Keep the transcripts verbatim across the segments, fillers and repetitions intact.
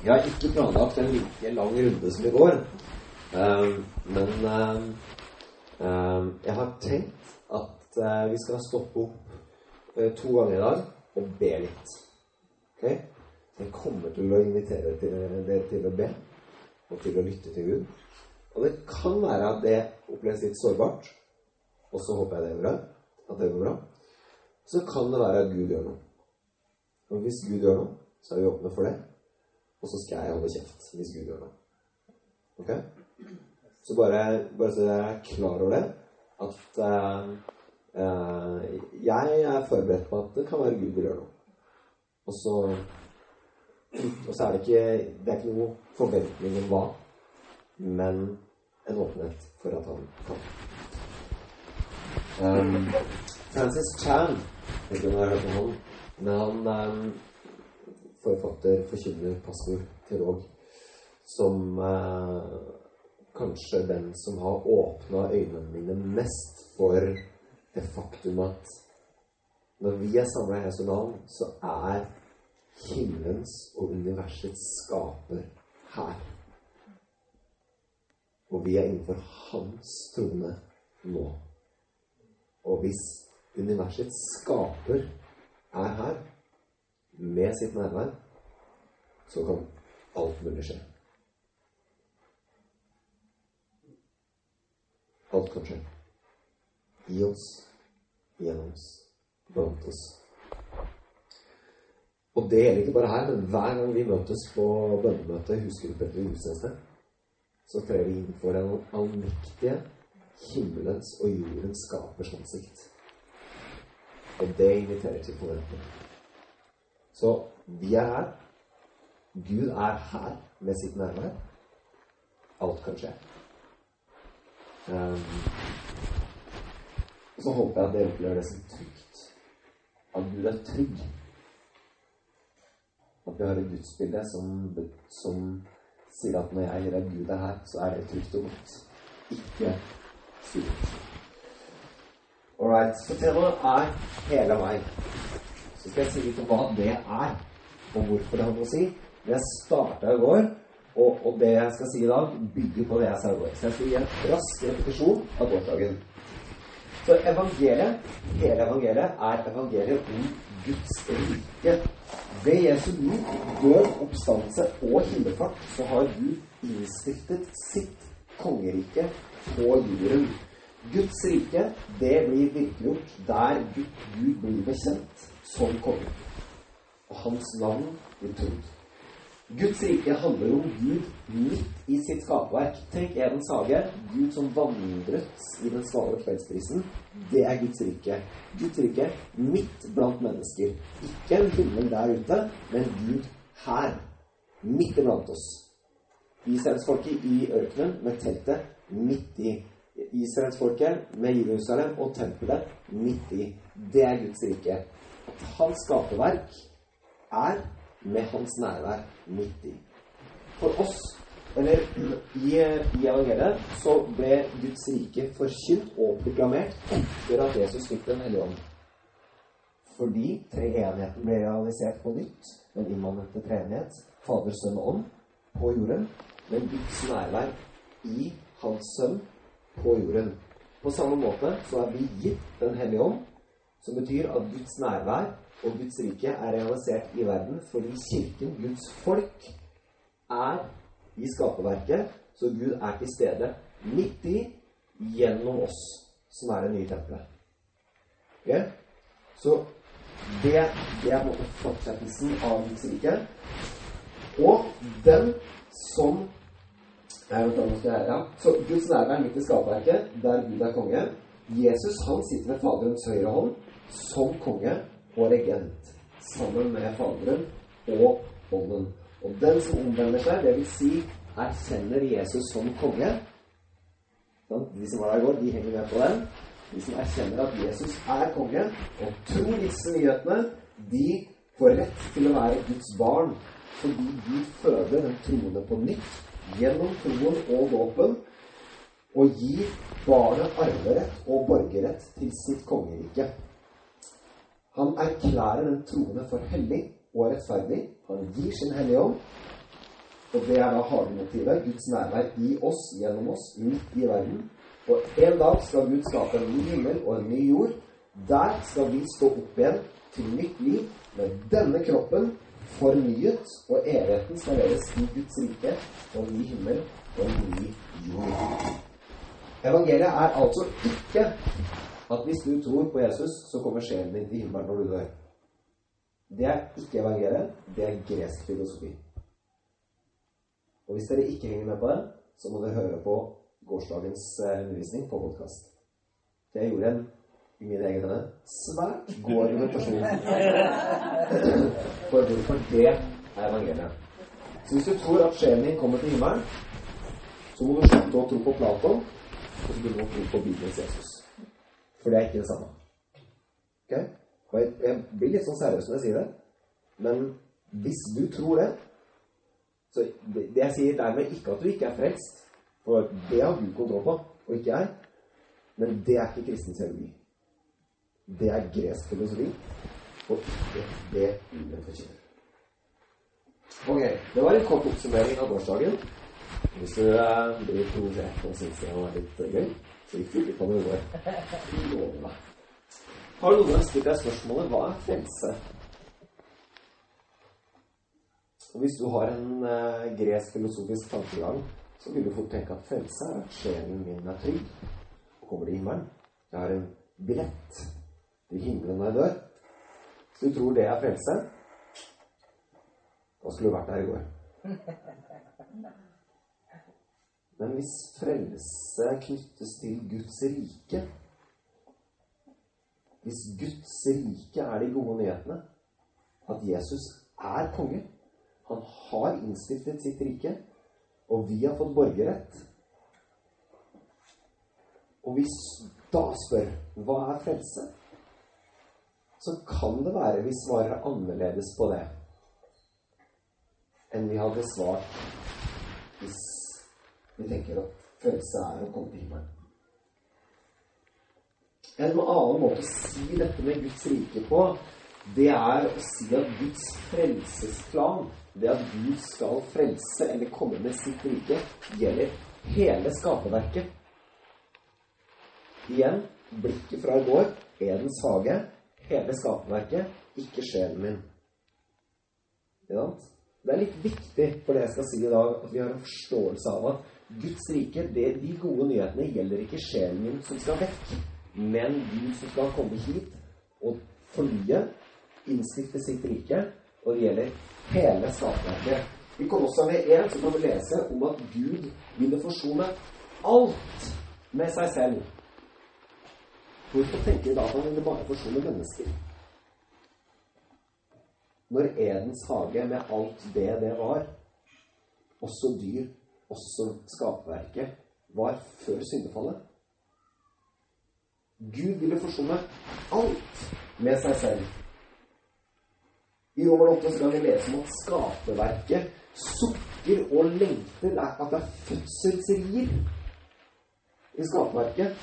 Jeg har ikke planlagt en like lang runde som i går, um, men um, um, jeg har tenkt at uh, vi skal stoppe opp uh, to ganger i dag og be litt. Ok? Jeg kommer til å invitere dere til å be og til å lytte til Gud. Og det kan være at det oppleves litt sårbart, og så håper jeg det er bra, at det går bra. Så kan det være at Gud gjør noe. Og hvis Gud gjør noe, så er vi åpne for det. Og så skal jeg holde kjeft hvis Gud gjør noe. Ok? Så bare, bare så jeg er klar over det, at uh, uh, jeg er forberedt på at det kan være Gud vil gjøre noe. Og så, og så er det ikke, det er ikke noe forventning om hva, men en åpenhet for at han kan. Um, Francis Chan, jeg vet ikke om jeg har hørt om han, men han um, forfatter, forkynner, pastor, teolog, som uh, kanskje den som har åpnet øynene mine mest for det faktum at når vi er samlet i Jesu navn, så er himmelens og universets skaper her. Og vi er innenfor hans trone nå. Og hvis universets skaper er her, med sitt nærvær, så kan alt mulig skje. Alt kan skje. I oss, gjennom oss, blant oss. Og det gjelder ikke bare her, men hver gang vi møtes på bønnemøte, husgruppe etter husneste, så trer vi inn for en allmektige himmelens og jordens skapers ansikt. Og det inviterer til forventning. Så vi er her. Gud er her med sitt nærvær. Alt kan skje. Um, så håper jeg at dere opplever det som trygt. At Gud er trygg. At vi har et gudsbilde som, som sier at når jeg gir at Gud er her, så er det trygt og godt. Ikke styrt. Alright, så temaet er hele meg. Så skal jeg si litt om hva det er, og hvorfor det har noe å si. Jeg startet i går, og, og det jeg skal si i dag bygger på det jeg sa i går. Så jeg skal gi en rask repetisjon av gårsdagen. Så evangeliet, hele evangeliet, er evangeliet om Guds rike. Ved Jesu liv, død, oppstandelse og himmelfart, så har Gud innstiftet sitt kongerike på jorden. Guds rike, det blir virkeliggjort der Gud, Gud blir bekjent som konge. Og hans navn blir trodd. Guds rike handler om Gud midt i sitt skaperverk. Tenk Edens hage, Gud som vandret i den svale kveldsprisen. Det er Guds rike. Guds rike midt blant mennesker. Ikke en himmel der ute, men Gud her, midt blant oss. Israelsfolket i ørkenen med teltet midt i. Israelsfolket med Jerusalem og tempelet midt i. Det er Guds rike. Hans skaperverk er med hans nærvær midt i. For oss, eller i, i evangeliet, så ble Guds rike forkynt og proklamert etter at Jesus fikk den hellige ånd. Fordi treenigheten ble realisert på nytt, den immanente treenighet, Fader, Sønn og Ånd, på jorden, men Guds nærvær i hans sønn på jorden. På samme måte så er vi gitt den hellige ånd, som betyr at Guds nærvær og Guds rike er realisert i verden fordi kirken, Guds folk, er i skaperverket, så Gud er til stede midt i, gjennom oss, som er det nye tempelet. Okay? Så det, det er på en måte fortsettelsen av Guds rike. Og den som Nei, ja. Så Guds nærvær midt i skaperverket, der Gud er konge. Jesus, han sitter ved Faderens høyre hånd som konge og regent, sammen med Faderen og Ånden. Og den som omvender seg, det vil si, erkjenner Jesus som konge. De som var der i går, de henger med på den. De som erkjenner at Jesus er konge, og tror disse nyhetene, de får rett til å være Guds barn, fordi Gud føder den troende på nytt, gjennom troen og dåpen, og gir barnet arverett og borgerrett til sitt kongerike. Han erklærer den troende for hellig og rettferdig. Han gir sin hellige ånd, Og det er da hagemotivet, Guds nærvær i oss, gjennom oss, midt i verden. Og en dag skal Gud skape en ny himmel og en ny jord. Der skal vi stå opp igjen til nytt liv med denne kroppen fornyet, og evigheten skal leves i Guds rike og en ny himmel og en ny jord. Evangeliet er altså ikke at hvis du tror på Jesus, så kommer sjelen din til himmelen når du dør. Det er ikke evangeliet, det er gresk filosofi. Og hvis dere ikke henger med på det, så må dere høre på gårsdagens undervisning på podcast. Jeg gjorde en, i min egen denne, svært god argumentasjon for hvorfor det er evangeliet. Så hvis du tror at sjelen din kommer til himmelen, så må du slutte å tro på Platon, og så begynne å tro på Bibelens Jesus. For det er ikke det samme. Ok? Og jeg, jeg blir litt sånn seriøs når jeg sier det, men hvis du tror det, så det, det jeg sier dermed ikke at du ikke er frelst, for det har Gud kontroll på, og ikke jeg, men det er ikke kristen teologi. Det er gresk filosofi, og ikke det Bibelen forkynner. Ok, det var en kort oppsummering av gårsdagen. Hvis du uh, blir provosert og synes det var litt uh, gøy, så gikk du ikke på noe går. Har du noen stilt deg spørsmålet, hva er frelse? Og hvis du har en uh, gresk filosofisk tankegang, så vil du fort tenke at frelse er at sjelen min er trygg, og kommer til himmelen. Jeg har en billett til himmelen når jeg dør. Hvis du tror det er frelse, da skulle du vært der i går. Men hvis frelse knyttes til Guds rike, hvis Guds rike er de gode nyhetene, at Jesus er konge, han har innstiftet sitt rike, og vi har fått borgerrett, og vi da spør, hva er frelse? Så kan det være vi svarer annerledes på det, enn vi hadde svart hvis vi tenker at frelse er å komme til himmelen. En annen måte å si dette med Guds rike på, det er å si at Guds frelsesplan, det at Gud skal frelse eller komme med sitt rike, gjelder hele skaperverket. Igjen, blikket fra i går, Edens hage, hele skaperverket, ikke sjelen min. Det er litt viktig for det jeg skal si i dag, at vi har en forståelse av at Guds rike, det, de gode nyhetene gjelder ikke sjelen min som skal vekk, men Gud som skal komme hit og fornye, innstifte sitt rike, og det gjelder hele skaperverket. Vi kommer også med en, så kan vi lese om at Gud ville forsone alt med seg selv. Hvorfor tenker vi da at han ville bare forsone mennesker? Når Edens hage med alt det det var, også dyr, også skaperverket, var før syndefallet. Gud ville forsone alt med seg selv. I Romer åtte så kan vi lese om at skaperverket sukker og lengter, at det er fødselsrier i skaperverket.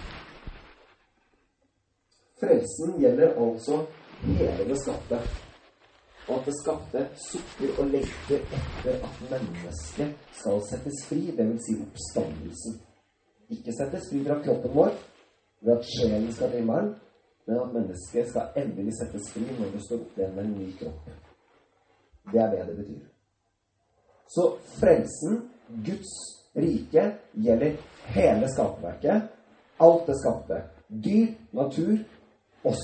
Frelsen gjelder altså hele det skapte. Og at det skapte sukker og lengter etter at mennesket skal settes fri, det vil si oppstandelsen. Ikke settes fri fra kroppen vår, ved at sjelen skal til himmelen, men at mennesket skal endelig settes fri når det står opp igjen med en ny kropp. Det er det det betyr. Så frelsen, Guds rike, gjelder hele skaperverket, alt det skapte. Dyr, natur, oss.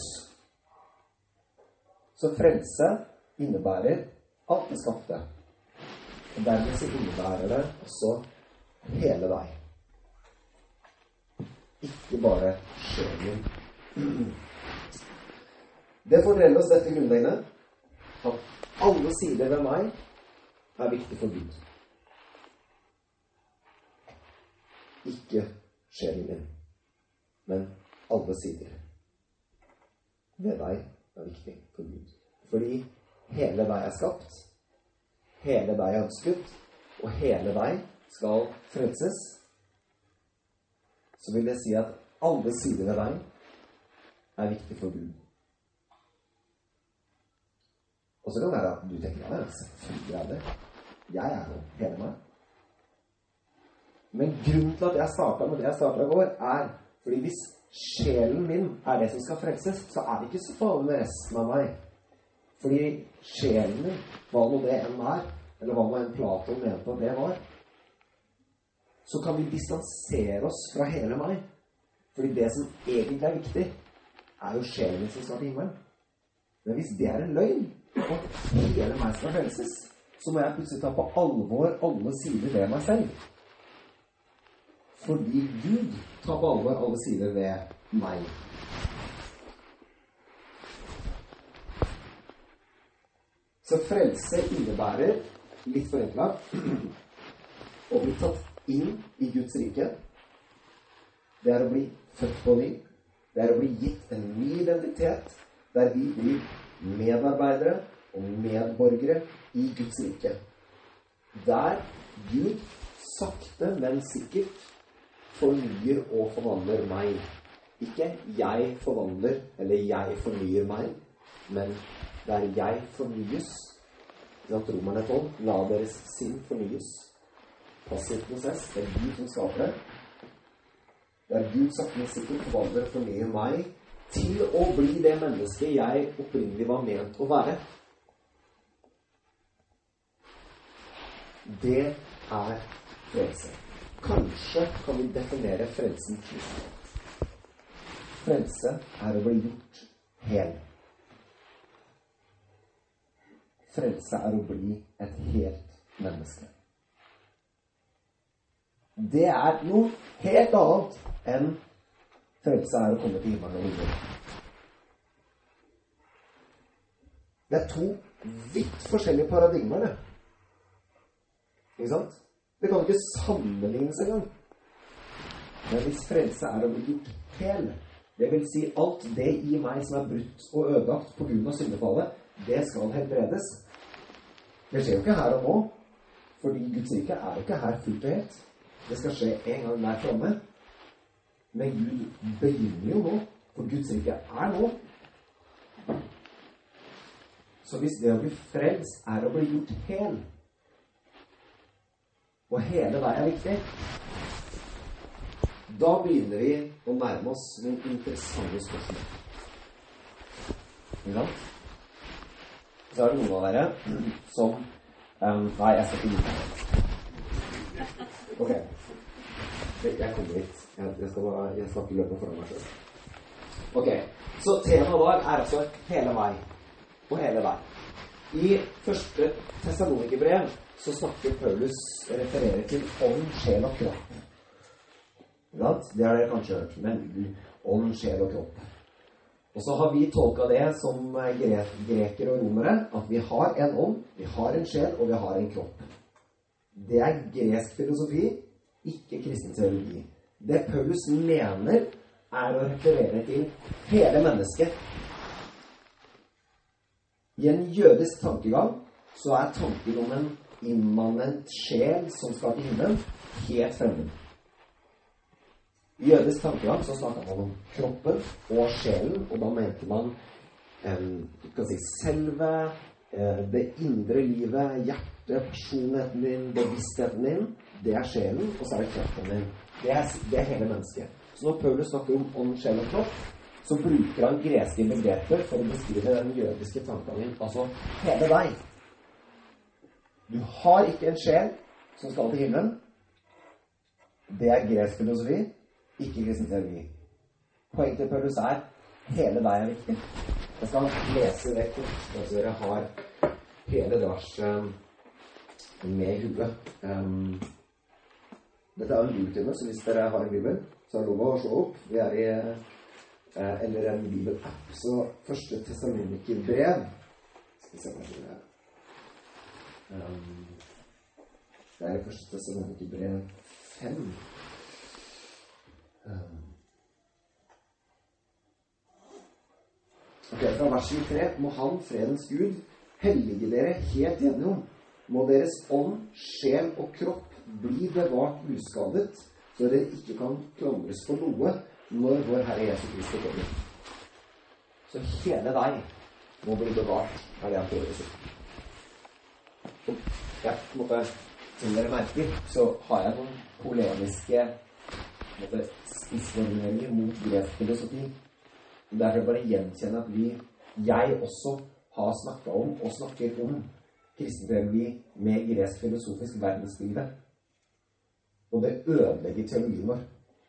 Så frelse innebærer alt det skapte. Og dermed så innebærer det også hele deg. Ikke bare sjelen. Det forteller oss dette grunnleggende, at alle sider ved meg er viktig for Gud. Ikke sjelen min, men alle sider ved deg er viktig for Gud. Fordi hele deg er skapt, hele deg er ønsket, og hele deg skal frelses, så vil det si at alle sider ved deg er viktig for Gud. Og så kan det være at du tenker, ja, selvfølgelig er det. Jeg er jo hele meg. Men grunnen til at jeg startet med det jeg startet i går, er fordi hvis sjelen min er det som skal frelses, så er det ikke så farlig med resten av meg. Fordi sjelen min, hva nå det enn er, eller hva nå enn Platon mente at det var, så kan vi distansere oss fra hele meg. Fordi det som egentlig er viktig, er jo sjelen som skal til himmelen. Men hvis det er en løgn, og hele meg skal frelses, så må jeg plutselig ta på alvor alle sider ved meg selv. Fordi Gud tar på alvor alle sider ved meg. Så frelse innebærer, litt forenklet, å bli tatt inn i Guds rike. Det er å bli født på ny. Det er å bli gitt en ny identitet, der vi blir medarbeidere og medborgere i Guds rike. Der Gud sakte, men sikkert fornyer og forvandler meg. Ikke jeg forvandler, eller jeg fornyer meg, men der jeg fornyes. Da Romerne tolv, la deres sinn fornyes. Passiv prosess, det er Gud som skaper det. Der Gud sakte, men sikkert forvandler og fornyer meg til å bli det mennesket jeg opprinnelig var ment å være. Det er frelse. Kanskje kan vi definere frelsen slik. Frelse er å bli gjort hel. Frelse er å bli et helt menneske. Det er noe helt annet enn frelse er å komme til himmelen og himmelen. Det er to vidt forskjellige paradigmer, det. Ikke sant? Det kan ikke sammenlignes engang. Men hvis frelse er å bli gjort hel, det vil si alt det i meg som er brutt og ødelagt på grunn av syndefallet, det skal helbredes. Det skjer jo ikke her og nå, fordi Guds rike er jo ikke her fullt og helt. Det skal skje en gang der fremme. Men Gud begynner jo nå, for Guds rike er nå. Så hvis det å bli frelst er å bli gjort hel, og hele deg er viktig, da begynner vi å nærme oss noen interessante spørsmål. Ikke sant? Så er det noen av dere som um, nei, jeg skal ikke gjøre det. Ok. Jeg kommer hit. Jeg, jeg, skal, bare, jeg skal ikke løpe foran meg selv. Ok. Så temaet i dag er altså hele meg. Og hele deg. I første Tessalonikerbrev så snakker Paulus, refererer til ånd, sjel og kropp. Det har dere kanskje hørt, men ånd, sjel og kropp. Og så har vi tolket det som greker og romere, at vi har en ånd, vi har en sjel, og vi har en kropp. Det er gresk filosofi, ikke kristen teologi. Det Paulus mener er å referere til hele mennesket. I en jødisk tankegang så er tanken om en immanent sjel som skal til himmelen helt fremmed. I jødisk tankegang så snakket man om kroppen og sjelen, og da mente man um, kan si, selve uh, det indre livet, hjertet, personligheten din, bevisstheten din, det er sjelen, og så er det kroppen din. Det er, det er hele mennesket. Så når Paulus snakker om ånd, sjel og kropp, så bruker han greske begreper for å beskrive den jødiske tankegangen, altså hele deg. Du har ikke en sjel som skal til himmelen. Det er gresk filosofi, ikke kristen teologi. Poenget til Paulus er hele deg er viktig. Jeg skal lese det kort, så dere har hele det verset med i hodet. Um, dette er en bibeltime, så hvis dere har en bibel, så er det lov å slå opp. Vi er i uh, eller en bibelapp, så første Tessalonikerbrev. Skal vi se hva det er. Um, det er i første Tessalonikerbrev fem. Um, ok, fra vers tre. Må han, fredens Gud, hellige dere helt gjennom. Må deres ånd, sjel og kropp bli bevart uskadet, så dere ikke kan klandres for noe når vår Herre Jesus Kristus kommer. Så hele deg må bli bevart, er det jeg prøver å si. jeg på en måte, som dere merker, så har jeg noen polemiske spissformuleringer mot gresk filosofi. Derfor er det bare gjenkjenne at vi, jeg også har snakket om og snakker om kristen teologi med gresk filosofisk verdensbilde. Og det ødelegger teologien vår.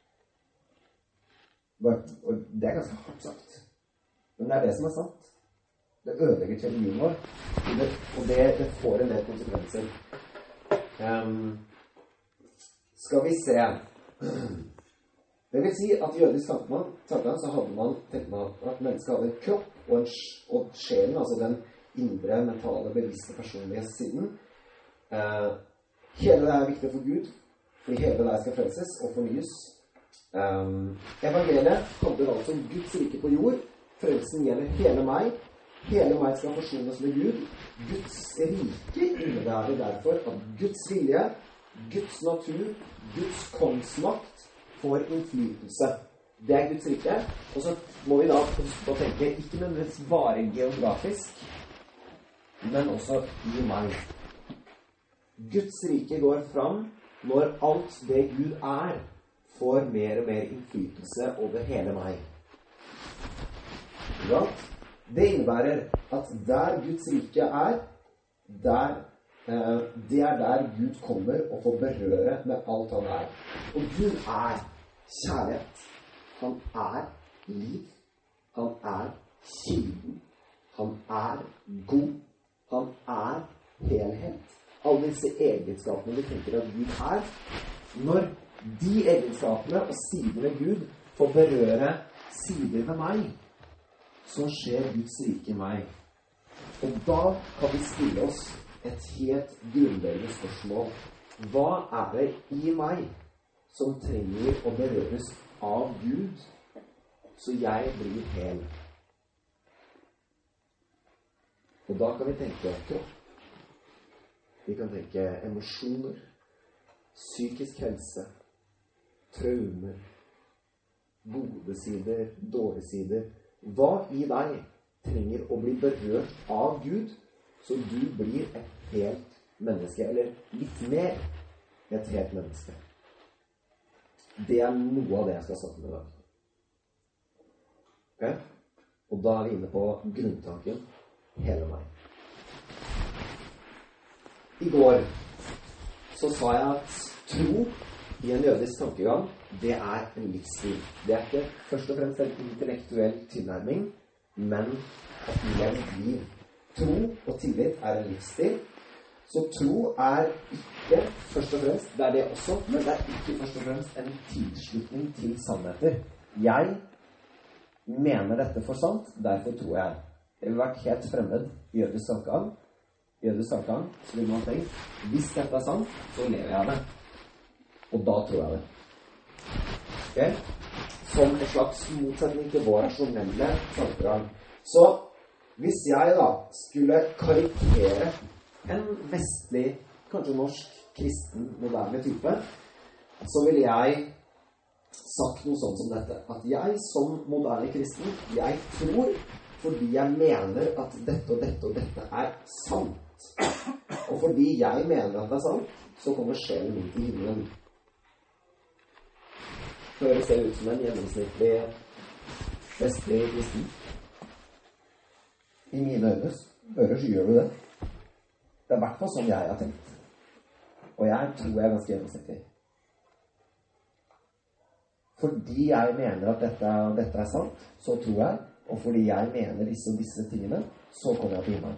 Og det er ganske hardt sagt. Men det er det som er sant. Det ødelegger teologien vår. Og det, og det, det får en del konsekvenser. Um, skal vi se. Det vil si at i jødisk tankegang så hadde man tenkt man at mennesket hadde en kropp og, en, og sjelen, altså den indre, mentale, bevisste personlighetssiden. Uh, hele det er viktig for Gud, fordi hele det skal frelses og fornyes. Um, evangeliet handler altså om Guds rike på jord. Frelsen gjelder hele meg. Hele meg skal forsones med Gud. Guds rike innebærer derfor at Guds vilje, Guds natur, Guds kongsmakt får innflytelse. Det er Guds rike. Og så må vi da tenke ikke nødvendigvis bare geografisk, men også i meg. Guds rike går fram når alt det Gud er, får mer og mer innflytelse over hele meg. Det innebærer at der Guds rike er, der, eh, det er der Gud kommer og får berøre med alt han er. Og Gud er kjærlighet. Han er liv. Han er kilden. Han er god. Han er helhet. Alle disse egenskapene vi tenker at Gud er, når de egenskapene og sidene ved Gud får berøre sider ved meg, så skjer Guds rike i meg. Og da kan vi stille oss et helt grunnleggende spørsmål. Hva er det i meg som trenger å berøres av Gud, så jeg blir hel? Og da kan vi tenke kropp. Vi kan tenke emosjoner, psykisk helse, traumer, gode sider, dårlige sider. Hva i deg trenger å bli berørt av Gud, så du blir et helt menneske, eller litt mer et helt menneske? Det er noe av det jeg skal snakke med i dag. Okay? Og da er vi inne på grunntanken hele meg. I går så sa jeg at tro i en jødisk tankegang, det er en livsstil. Det er ikke først og fremst en intellektuell tilnærming, men et levd liv. Tro og tillit er en livsstil. Så tro er ikke først og fremst, det er det også, men det er ikke først og fremst en tilslutning til sannheter. Jeg mener dette for sant, derfor tror jeg. Det vil vært helt fremmed i jødisk tankegang. I jødisk tankegang, så vil man tenke, hvis dette er sant, så lever jeg det. Og da tror jeg det. Okay? Som en slags motsetning til vår rasjonelle tankegang. Så hvis jeg da skulle karikere en vestlig, kanskje norsk, kristen, moderne type, så ville jeg sagt noe sånt som dette. At jeg som moderne kristen, jeg tror, fordi jeg mener at dette og dette og dette er sant. Og fordi jeg mener at det er sant, så kommer sjelen min til himmelen. Høres det ut som en gjennomsnittlig vestlig kristen? I mine øyne høres gjør du det. Det er i hvert fall sånn jeg har tenkt. Og jeg tror jeg er ganske gjennomsnittlig. Fordi jeg mener at dette, dette er sant, så tror jeg. Og fordi jeg mener disse og disse tingene, så kommer jeg til himmelen.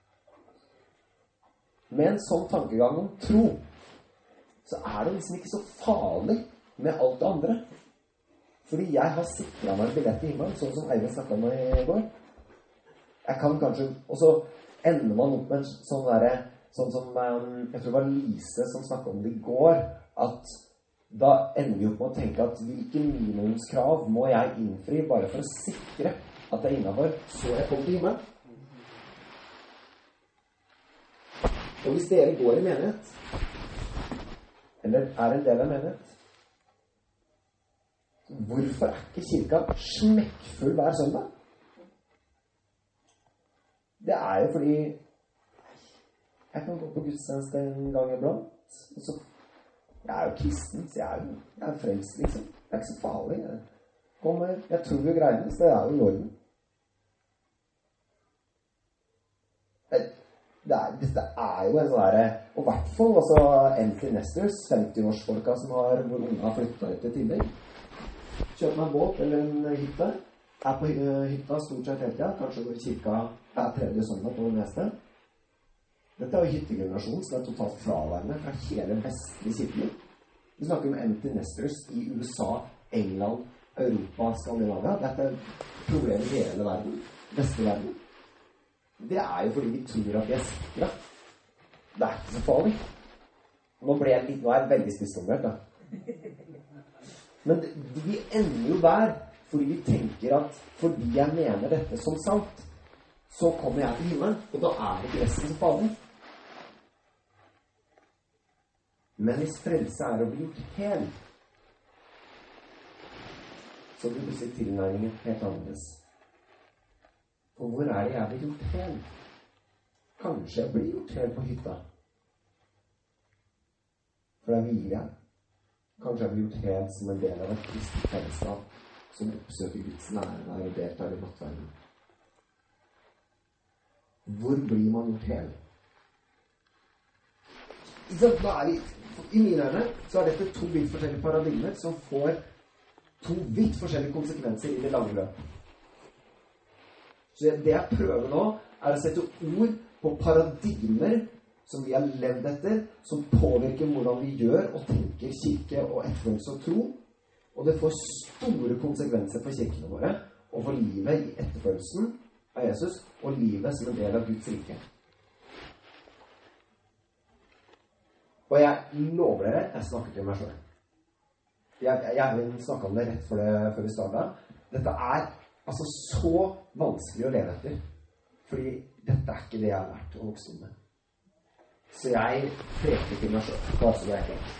Med en sånn tankegang om tro, så er det liksom ikke så farlig med alt det andre. Fordi jeg har sikret meg en billett til himmelen, sånn som Eivind snakket om i går. Jeg kan kanskje, og så ender man opp med en sånn der, sånn som, jeg tror det var Lise som snakket om det i går, at da ender vi opp med å tenke at hvilke minimumskrav må jeg innfri bare for å sikre at det er innenfor, så jeg kommer til himmelen. Og hvis dere går i menighet, eller er en del av menighet, hvorfor er ikke kirka smekkfull hver søndag? Det er jo fordi Jeg kan gå på gudstjeneste en gang iblant. Og så, jeg er jo kristen, så jeg er jo jeg er frelst, liksom. Det er ikke så farlig. Jeg, kommer, jeg tror vi greier det, så det er jo i orden. Det er, dette er jo en sånn der, og i hvert fall altså Empty Nesters, femti-årsfolka som har, hvor unge har flyttet ut i tillegg. Kjøper meg en båt eller en hytte, er på hytta stort sett hele tiden, kanskje går i kirka hver tredje søndag på det meste. Dette er jo hyttegenerasjonen som er totalt fraværende fra hele vestlige kirken. Vi snakker om Empty Nesters i U S A, England, Europa, Skandinavia. Dette er problemet i hele verden, vestlige verden. Det er jo fordi vi tror at vi er sikre. Det er ikke så farlig. Nå, ble jeg litt, nå er jeg veldig spissomvert, da. Men det, vi ender jo der fordi vi tenker at fordi jeg mener dette som sant, så kommer jeg til himmelen, og da er ikke resten så farlig. Men hvis frelse er å bli gjort hel, så blir plutselig tilnærmingen helt annerledes. Og hvor er det jeg blir gjort hel? Kanskje jeg blir gjort hel på hytta. For da hviler jeg. Kanskje jeg blir gjort hel som en del av et kristent fellesskap som oppsøker Guds nærvær og deltar i nattverden. Hvor blir man gjort hel? I mine øyne så er dette to vidt forskjellige paradigmer som får to vidt forskjellige konsekvenser i det lange løp. Så det jeg prøver nå er å sette ord på paradigmer som vi har levd etter, som påvirker hvordan vi gjør og tenker kirke og etterfølgelse og tro. Og det får store konsekvenser for kirkene våre og for livet i etterfølgelsen av Jesus og livet som en del av Guds rike. Og jeg lover dere, jeg snakker til meg selv. Jeg, jeg, jeg snakket om det rett før, det, før vi startet. Dette er altså så vanskelig å leve etter. Fordi dette er ikke det jeg har vært å vokse med. Så jeg preker til meg selv. Bare så det er klart.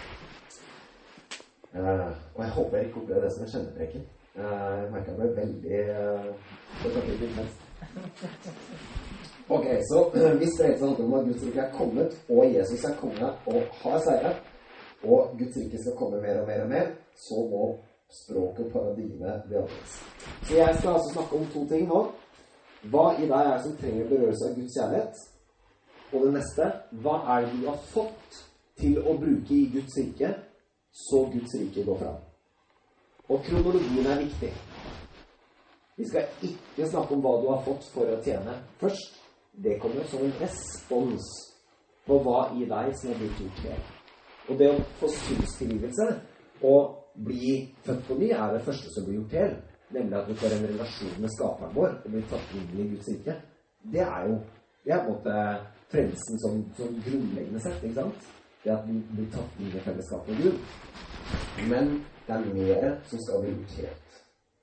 Uh, og jeg håper jeg ikke opplever det som en kjennepreken. Uh, jeg merker jeg ble veldig uh, det kan bli litt mest. Ok, så uh, hvis frelse handler om at Guds rike er kommet, og Jesus er kommet og har seiret, og Guds rike skal komme mer og mer og mer, så må språk og paradigme bli annerledes. Så jeg skal altså snakke om to ting nå. Hva i deg er som trenger berørelse av Guds kjærlighet? Og det neste, hva er det du har fått til å bruke i Guds rike, så Guds rike går fram? Og kronologien er viktig. Vi skal ikke snakke om hva du har fått for å tjene først. Det kommer som en respons på hva i deg som er blitt gjort her. Og det å få syndstilgivelse og bli født på ny er det første som blir gjort her. Nemlig at vi får en relasjon med skaperen vår og blir tatt inn i Guds rike. Det er jo det er på en måte frelsen som, som grunnleggende sett, ikke sant? Det at vi blir tatt inn i fellesskapet med Gud. Men det er mer som skal bli gjort helt.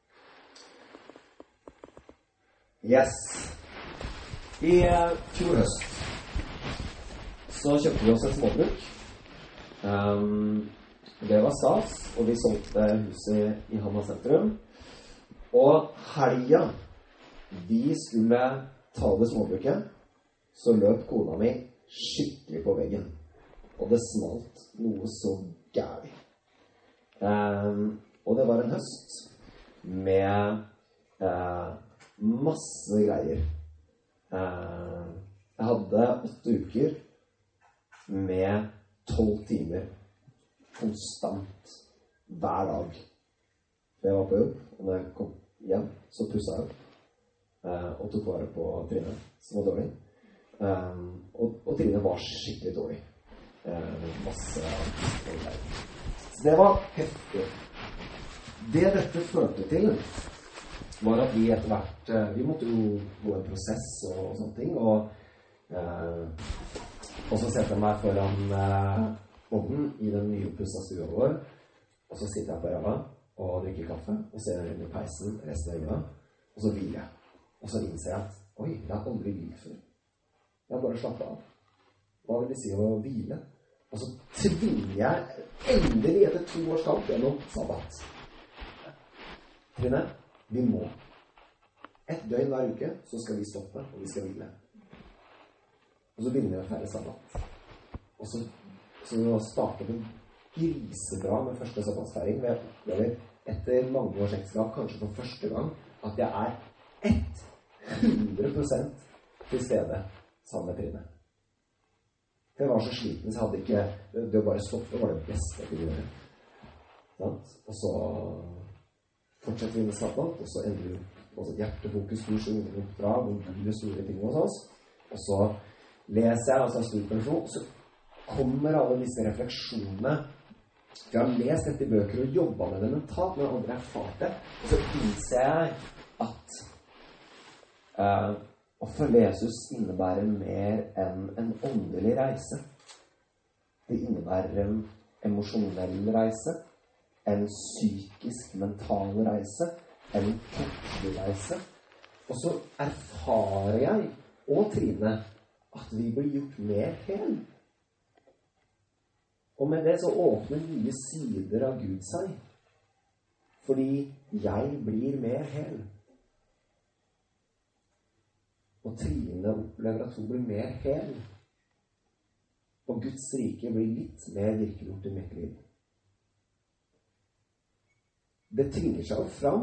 Yes. I uh, fjor høst så kjøpte vi oss et småbruk. Um, det var stas, og vi solgte huset i Hamar sentrum. Og helga vi skulle ta det småbruket, så løp kona mi skikkelig på veggen. Og det smalt noe så gærlig. Um, og det var en høst med uh, masse greier. Uh, jeg hadde åtte uker med tolv timer konstant hver dag. Jeg var på jobb, og når jeg kom hjem, så pusset jeg opp uh, og tok vare på Trine, som var dårlig. Um, og, og Trine var skikkelig dårlig. Uh, masse greier. Så det var heftig. Det dette førte til var at vi etter hvert uh, vi måtte jo gå en prosess og, og sånne ting, og uh, og så setter jeg meg foran uh, ovnen i den nyoppussede stua vår, og så sitter jeg på ræva og drikker kaffe, og ser inn i peisen resten av øynene, og så hviler jeg. Og så innser jeg at, oi, jeg har aldri hvilt før. Jeg har bare slappet av. Hva vil det si å hvile? Og så tvinger jeg endelig etter to års kamp gjennom sabbat. Trine, vi må. Et døgn hver uke, så skal vi stoppe, og vi skal hvile. Og så begynner vi å feire sabbat. Og så, så starter vi grisebra med første sabbatsfeiring. Vi opplever etter mange års ekteskap, kanskje for første gang, at jeg er hundre prosent til stede sammen med Trine. For jeg var så sliten, så jeg hadde ikke... Det å bare stoppe var det beste jeg kunne gjøre. Sant? Og så fortsetter vi med sabbat, og så endrer vi også et hjertefokuskurs og oppdrag, og gode store ting hos oss. Og så leser jeg, altså stor person, så kommer alle disse refleksjonene. Jeg har lest dette i bøker og jobbet med det mentalt, men aldri erfart det. Og så innser jeg at uh, å følge Jesus innebærer mer enn en åndelig reise. Det innebærer en emosjonell reise, en psykisk, mental reise, en kroppslig reise. Og så erfarer jeg, og Trine, at vi blir gjort mer hel. Og med det så åpner nye sider av Gud seg. Fordi jeg blir mer hel. Og Trine opplever at hun blir mer hel. Og Guds rike blir litt mer virkeliggjort i mitt liv. Det tvinger seg jo fram.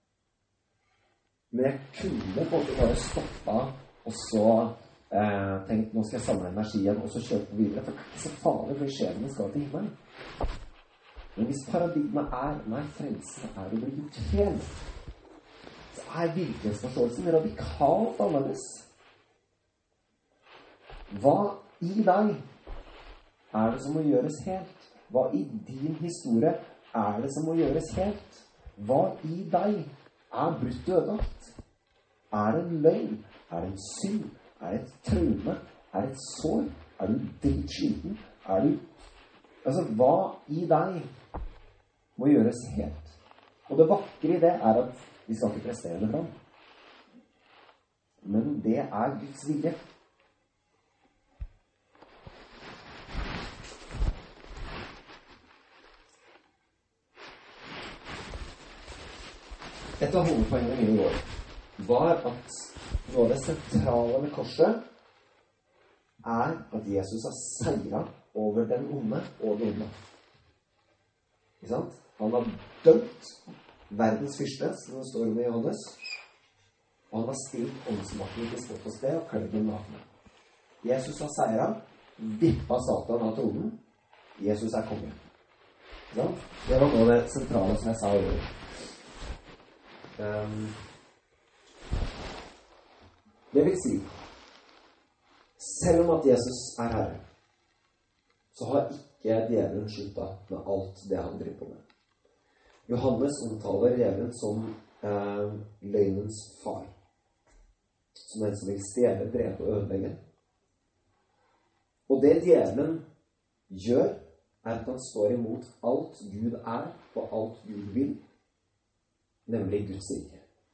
Men jeg kunne på en måte bare stoppet, og så eh, tenkt, nå skal jeg samle energien, og så kjøre på videre. For det er ikke så farlig, for skjebnen skal til himmelen. Men hvis paradigmet er, nei, frelsen er å bli gjort hel, så er virkelighetsforståelsen radikalt annerledes. Hva i deg er det som må gjøres helt? Hva i din historie er det som må gjøres helt? Hva i deg er brutt og ødelagt? Er det en løgn? Er det en synd? Er det et traume? Er det et sår? Er du dritsliten? Er du... Altså, hva i deg må gjøres helt? Og det vakre i det er at vi skal ikke prestere det fram. Men det er Guds vilje. Et av hovedpoengene mine i går var at noe av det sentrale med korset er at Jesus har seiret over den onde og det onde. Ikke sant? Han har dømt verdens fyrste, som det står om i Johannes, og han har stilt åndsmakten til spott og sted og kledd dem nakne. Jesus har seiret, vippet Satan av tronen. Jesus er konge. Ikke sant? Det var noe av det sentrale som jeg sa i år. Um, det vil si, selv om at Jesus er Herre, så har ikke djevelen sluttet med alt det han driver på med. Johannes omtaler djevelen som eh, løgnens far, som en som vil stjele, drepe og ødelegge. Og det djevelen gjør, er at han står imot alt Gud er og alt Gud vil, nemlig Guds rike.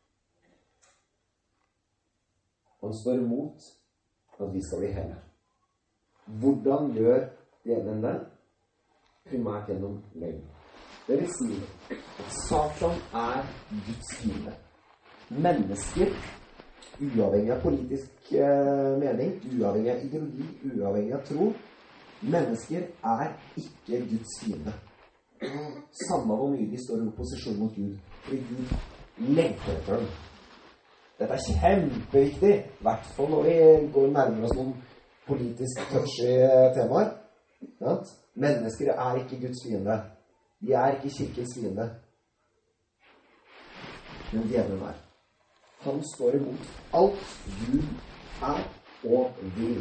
Han står imot at vi skal bli hele. Hvordan gjør djevelen det? Primært gjennom løgn. Det vil si at Satan er Guds fiende. Mennesker, uavhengig av politisk eh, mening, uavhengig av ideologi, uavhengig av tro, mennesker er ikke Guds fiende. Samme hvor mye de står i opposisjon mot Gud, fordi Gud legger etter dem. Dette er kjempeviktig, i hvert fall når vi går nærmere oss noen politisk touchy temaer. Ja? Mennesker er ikke Guds fiende. De er ikke kirkens fiende. Men djevelen er. Han står imot alt Gud er og vil.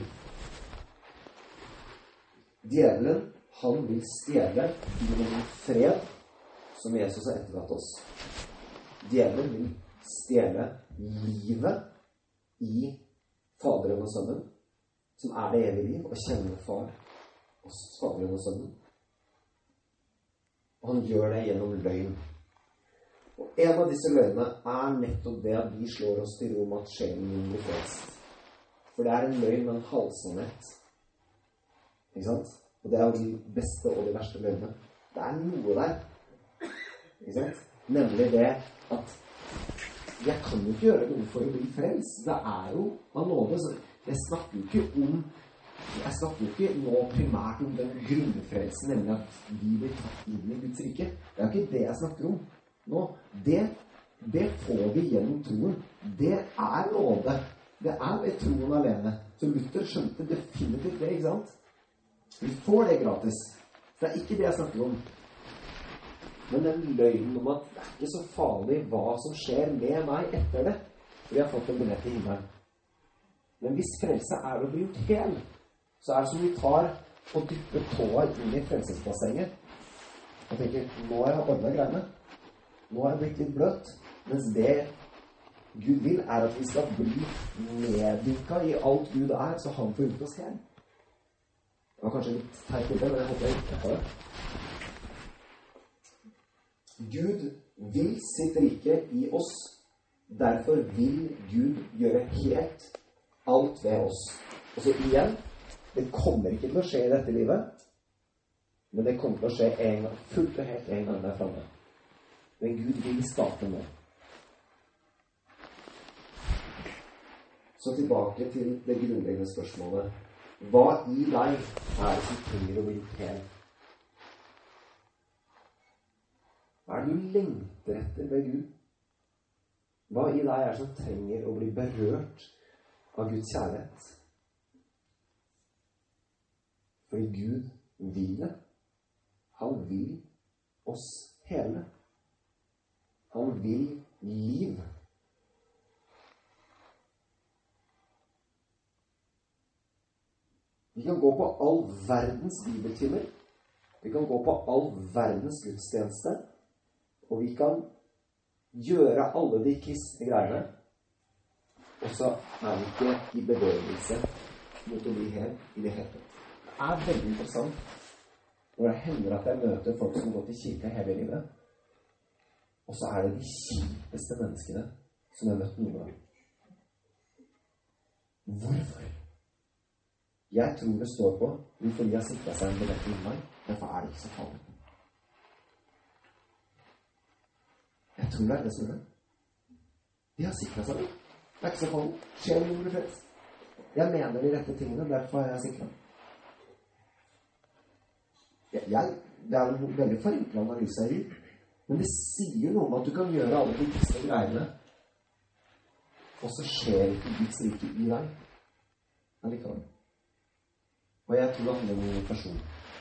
Djevelen, han vil stjele din fred som Jesus har etterlatt oss. Djevelen vil stjele livet i Faderen og Sønnen, som er det evige liv, og kjenne far hos Faderen og Sønnen. Og han gjør det gjennom løgn. Og en av disse løgnene er nettopp det at vi slår oss til ro med at sjelen min blir frelst. For det er en løgn med en halvsannhet. Ikke sant? Og det er jo de beste og de verste løgnene. Det er noe der. Ikke sant? Nemlig det at jeg kan jo ikke gjøre noe for å bli frelst. Det er jo av nåde. Så jeg snakker jo ikke om Jeg snakker jo ikke nå primært om den grunnfrelsen, nemlig at vi blir tatt inn i Guds rike. Det er ikke det jeg snakker om nå. Det, det får vi gjennom troen. Det er nåde. Det er ved troen alene. Så Luther skjønte definitivt det, ikke sant? Vi får det gratis. Det er ikke det jeg snakker om. Men den løgnen om at det er ikke så farlig hva som skjer med meg etter det, for jeg har fått en billett i himmelen. Men hvis frelse er å bli gjort hel, så er det som vi tar og dypper tåa inn i frelsesbassenget og tenker, nå har jeg ordnet greiene. Nå har jeg blitt litt bløt. Mens det Gud vil er at vi skal bli neddynket i alt Gud er, så han får gjort oss hel. Det var kanskje litt teit til det, men jeg håper jeg ikke har det. Gud vil sitt rike i oss. Derfor vil Gud gjøre helt alt ved oss. Og så igjen, det kommer ikke til å skje i dette livet, men det kommer til å skje en gang, fullt og helt en gang der fremme. Men Gud vil starte med. Så tilbake til det grunnleggende spørsmålet. Hva i deg er det som trenger å bli hel? Hva er det du lengter etter ved Gud? Hva i deg er det som trenger å bli berørt av Guds kjærlighet? Fordi Gud vil det. Han vil oss hele. Han vil liv. Vi kan gå på all verdens bibeltimer. Vi kan gå på all verdens gudstjeneste. Og vi kan gjøre alle de kristne greiene. Og så er vi ikke i bevegelse mot å bli hel i det hele tatt. Det er veldig interessant når det hender at jeg møter folk som går til kirke hele livet, og så er det de kjipeste menneskene som jeg har møtt noen gang. Hvorfor? Jeg tror det står på hvorfor de har sikret seg en billett i meg, derfor er det ikke så farlig. Jeg tror det er det som gjør det. De har sikret seg det. Det er ikke så farlig. Skjer det noe frelst. Jeg mener de rette tingene, derfor er jeg sikret. Jeg, det er en veldig forenklet analyse jeg gir, men det sier noe om at du kan gjøre alle de kristne greiene, og så skjer ikke Guds rike i deg. Allikevel. Og jeg tror det handler om en person.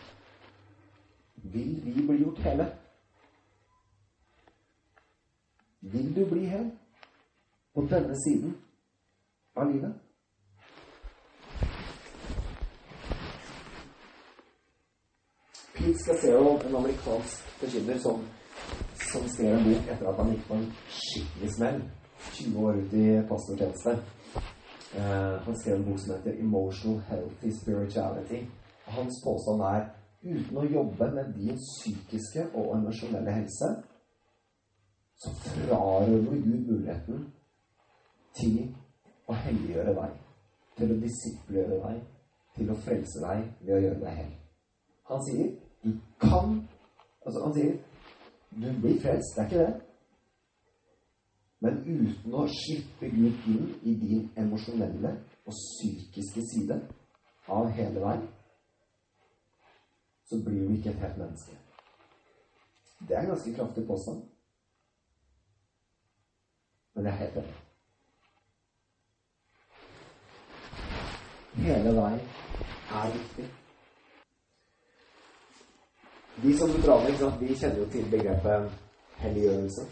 Vil vi bli gjort hele? Vil du bli hel på denne siden av livet? Pete Scazzero, en amerikansk forkynner som, som skrev en bok etter at han gikk på en skikkelig smell tjue år ut i pastortjeneste. Uh, han skrev en bok som heter Emotional Healthy Spirituality. Og hans påstand er, uten å jobbe med din psykiske og emosjonelle helse, så frarøver Gud muligheten til å helliggjøre deg, til å disiplere deg, til å frelse deg ved å gjøre deg hel. Han sier, du kan, altså han sier, du blir frelst, det er ikke det. Men uten å slippe Gud inn i din emosjonelle og psykiske side av hele deg, så blir du ikke et helt menneske. Det er en ganske kraftig påstand. Men jeg er helt enig. Hele deg er viktig. De som du drar med, de kjenner jo til begrepet helliggjørelse.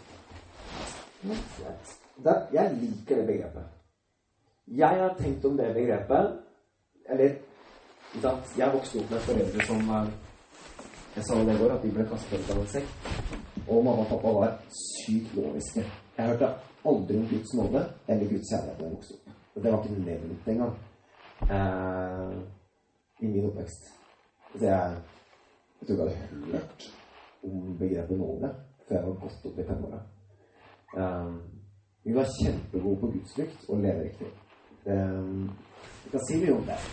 Jeg liker det begrepet. Jeg har tenkt om det begrepet, eller jeg vokste opp med foreldre som, jeg sa det i går, at de ble kastet av en sekk, og mamma og pappa var sykt loviske. Jeg hørte aldri om Guds nåde eller Guds kjærlighet da jeg vokste opp. Og det var ikke nevnt en gang eh, i min oppvekst. Så jeg Jeg tror ikke jeg hadde hørt om begrepet nåde før jeg var gått opp i femåra. Um, vi var kjempegode på gudsfrykt og leve riktig. Um, jeg kan si mye om det.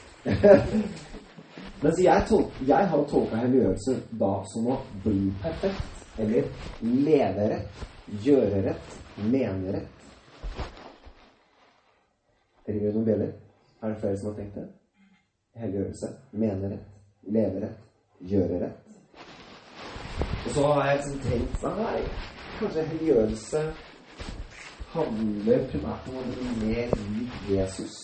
Men så jeg, tolk, jeg har tolket helliggjørelse da som å bli perfekt, eller leve rett, gjøre rett, mene rett. Ringer det noen bjeller? Er det flere som har tenkt det? helliggjørelse. Mene rett, leve rett, gjøre rett. Og så har jeg liksom tenkt, nei, kanskje helliggjørelse handler primært om å bli mer lik Jesus.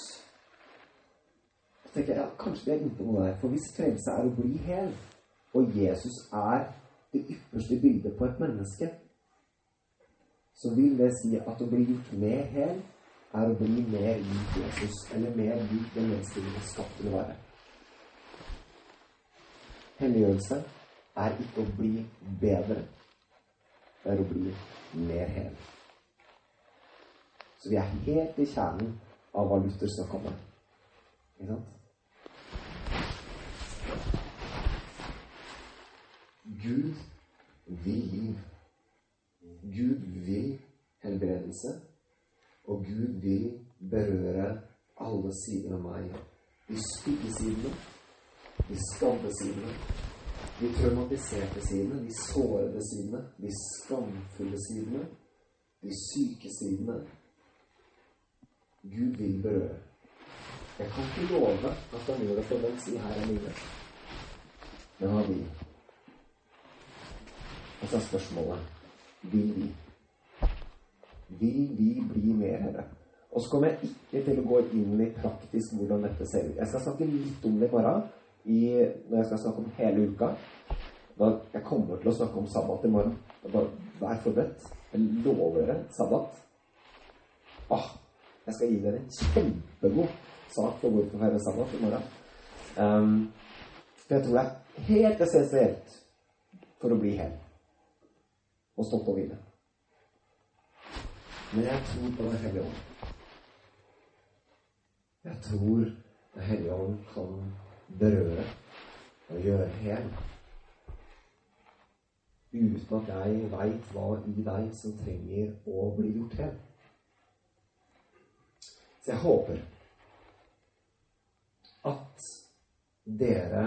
Så tenker jeg, ja, kanskje vi er inne på noe der. For hvis frelse er å bli hel, og Jesus er det ypperste bildet på et menneske, så vil det si at å bli gjort mer hel er å bli mer lik Jesus, eller mer lik det mennesket vi er skapt til å være. Helliggjørelse er ikke å bli bedre, det er å bli mer hel. Så vi er helt i kjernen av hva Luther snakker om. Ikke sant? Gud vil liv. Gud vil helbredelse. Og Gud vil berøre alle sider av meg. De stygge sidene, de skadde sidene, de traumatiserte sidene, de sårede sidene, de skamfulle sidene, de syke sidene. Gud vil berøre. Jeg kan ikke love at han gjør det for den siden her er mine. Men han vil. Og så er spørsmålet, vil vi? Vil vi bli mer herre? Og så kommer jeg ikke til å gå inn i praktisk hvordan dette ser ut. Jeg skal snakke litt om det i morgen, i, når jeg skal snakke om hele uka. Da jeg kommer til å snakke om sabbat i morgen. Bare vær forberedt. Jeg lover dere sabbat. Ah, jeg skal gi dere en kjempegod sak for hvorfor feire sabbat i morgen. Um, for jeg tror det er helt essensielt for å bli hel. Og stoppe og hvile. Men jeg tror på Den hellige ånd. Jeg tror Den hellige ånd kan berøre og gjøre hel. Uten at jeg vet hva i deg som trenger å bli gjort hel. Så jeg håper at dere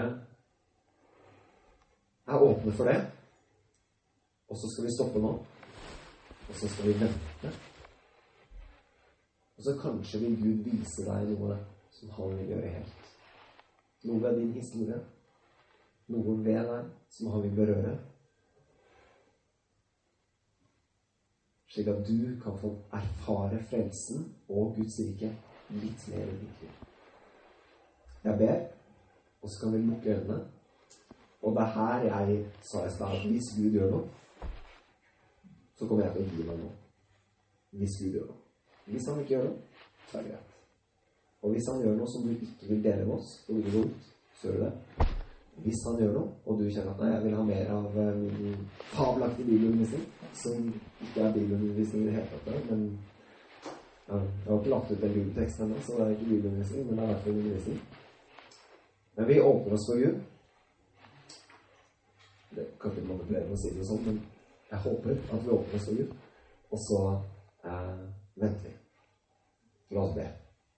er åpne for det. Og så skal vi stoppe nå. Og så skal vi vente. Og så kanskje vil Gud vise deg noe som han vil gjøre helt. Noe ved din historie. Noe ved deg som han vil berøre. Slik at du kan få erfare frelsen og Guds rike litt mer i ditt liv. Jeg ber, og så kan vi lukke øynene. Og det er her jeg sa i stad at hvis Gud gjør noe, så kommer jeg til å gi deg noe. Hvis Gud gjør noe. Hvis han ikke gjør noe, så er det greit. Og hvis han gjør noe som du ikke vil dele med oss, og ikke går ut, så gjør du det. Hvis han gjør noe, og du kjenner at nei, jeg vil ha mer av um, fabelaktig bibelundervisning, som ikke er bibelundervisning i det hele tatt, men ja, jeg har ikke lagt ut en bibeltekst ennå, så det er ikke bibelundervisning, men det er i hvert fall undervisning. Men vi åpner oss for Gud. Det kan ikke manipulere med å si det sånn, men jeg håper at vi åpner oss for Gud, og så eh, venter vi. La oss be.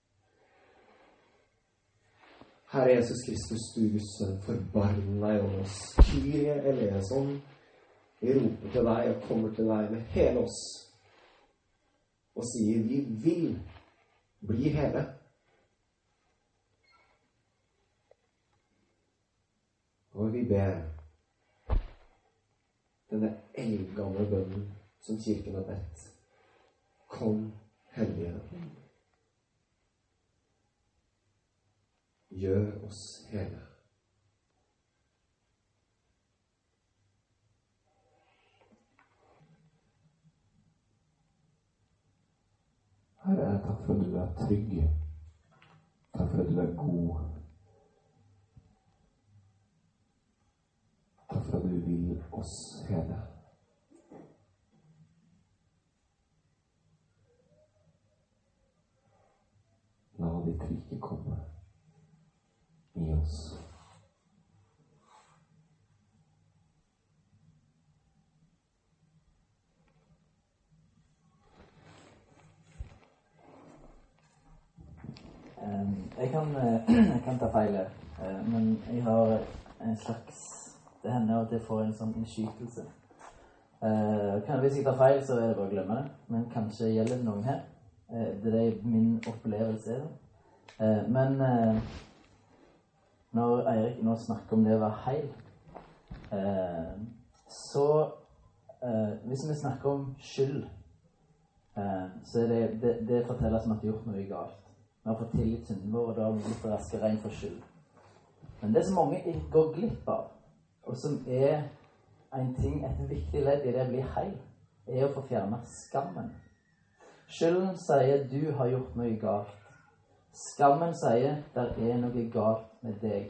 Herre Jesus Kristus, du Guds sønn, forbarm deg over oss. Kyrie eleison, vi roper til deg og kommer til deg med hele oss, og sier vi vil bli hele. Og vi ber denne eldgamle bønnen som kirken har bedt. Kom, Hellige Ånd. Gjør oss hele. Herre, takk for at du er trygg. Takk for at du er god. Takk for at du vil oss hele. La ditt rike komme i oss. Jeg kan, jeg kan ta feil, men jeg har en slags, det hender at jeg får en sånn innskytelse. Hvis jeg tar feil, så er det bare å glemme det, men kanskje gjelder det noen her. Det er min opplevelse. Men når Eirik nå snakker om det å være heil, eh, så eh, hvis vi snakker om skyld, eh, så er det, det, det forteller som at vi har gjort noe galt. Vi har fått tilgitt synden vår, og da har vi blitt raskere rein for skyld. Men det som mange går glipp av, og som er en ting, et viktig ledd i det å bli heil, er å få fjernet skammen. Skylden sier du har gjort noe galt. Skammen sier der er noe galt med deg.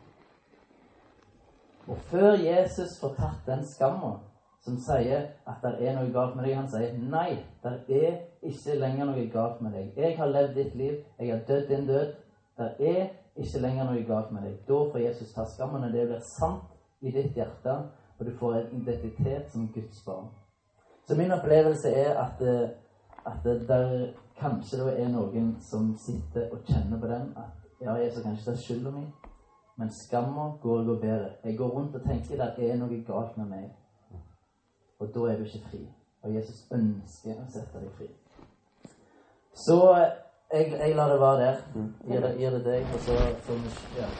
Og før Jesus får tatt den skammen som sier at der er noe galt med deg, han sier nei, der er ikke lenger noe galt med deg. Jeg har levd ditt liv, jeg har dødd din død. Der er ikke lenger noe galt med deg. Da får Jesus ta skammen, og det blir sant i ditt hjerte, og du får en identitet som Guds barn. Så min opplevelse er at, at det der kanskje da er noen som sitter og kjenner på den, at ja, jeg så kanskje det skylder meg, men skammen går og går bedre. Jeg går rundt og tenker at det er noe galt med meg, og da er du ikke fri. Og Jesus ønsker å sette deg fri. Så jeg, jeg lar det være der. Gir det, gir det deg, og så får vi ja.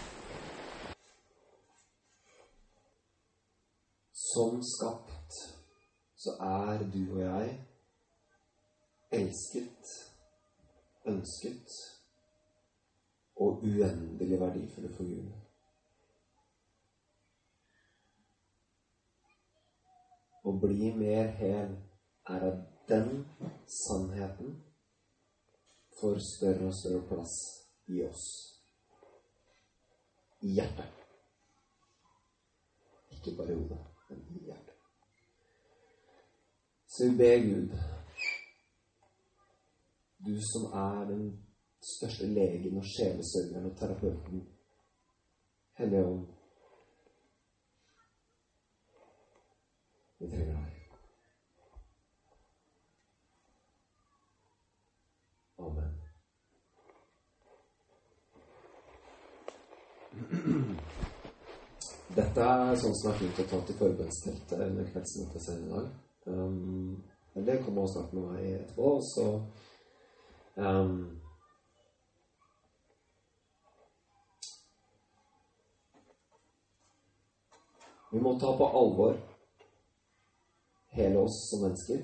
Som skapt så er du og jeg elsket, ønsket og uendelig verdifulle for Gud. Å bli mer hel er at den sannheten får større og større plass i oss. I hjertet. Ikke bare i hodet, men i hjertet. Så vi ber Gud, du som er den største legen og sjelesørgeren og terapeuten, Hellige Ånd, vi trenger deg. Amen. Dette er sånn som er fint å ta til forbønnsteltet under kveldsmøtet senere i dag. Um, men det kommer å snakke med meg etterpå, så um, vi må ta på alvor hele oss som mennesker.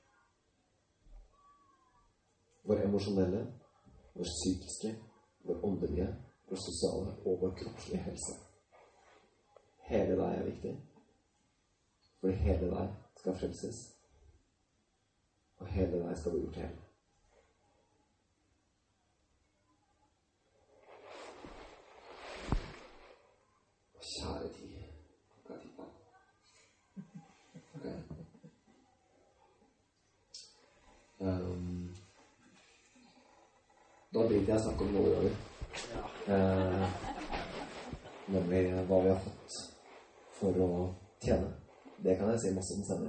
Vår emosjonelle, vår psykiske, vår åndelige, vår sosiale og vår kroppslige helse. Hele deg er viktig, fordi hele deg skal frelses, og hele deg skal bli gjort hel. Kjære tid, hva er tid på? Ok. Um, da driter jeg å snakke om noe over. Eh, nemlig hva vi har fått for å tjene. Det kan jeg si masse om senere.